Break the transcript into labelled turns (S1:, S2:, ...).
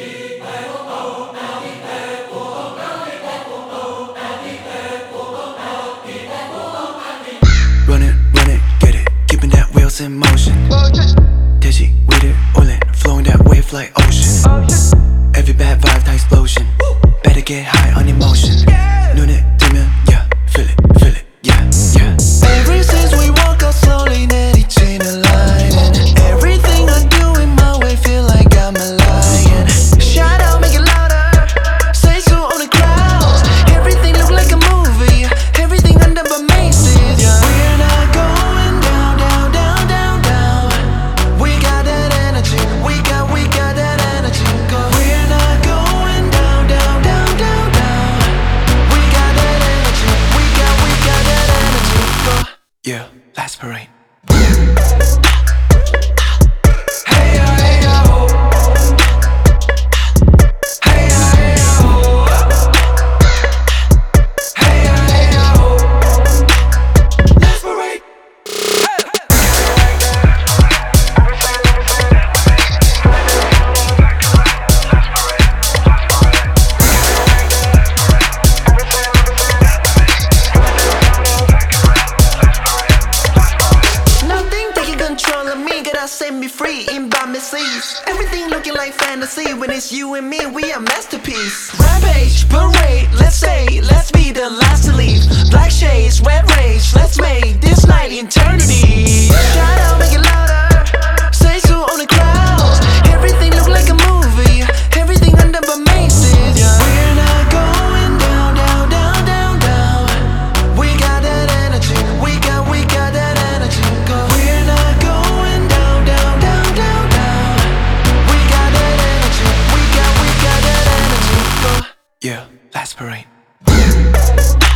S1: Run it, get it, keeping that wheels in motion. Digi, with it, oiling, flowing that wave like ocean. Every bad vibe, the explosion. Better get high on emotion. 눈에 뜨면, yeah, feel it, yeah, yeah. Ever since we walk out slowly, 내리치는 line, and everything I do in my way feel like I'm a lion. Shout out, make it louder, say so on the crowd. Everything look like a movie, everything under my maces, yeah. We're not going down, down, down, down, down. We got that energy, we got that energy. Go. We're not going down, down, down, down, down. We got that energy, we got that energy. Go. Yeah, last parade. Set me free in by my seas. Everything looking like fantasy. When it's you and me, we a masterpiece. Rampage, parade, let's say, let's be the last to leave. Black shades, red rage, let's make this night eternity. Shout out, make it louder, say so on the crowd. Everything look like a movie, everything under my maces, yeah. We're not going down, down, down, down, down. We got that energy, we got that energy. Go. We're not going down, down, down, down, down. We got that energy, we got that energy. Go. Yeah, last parade.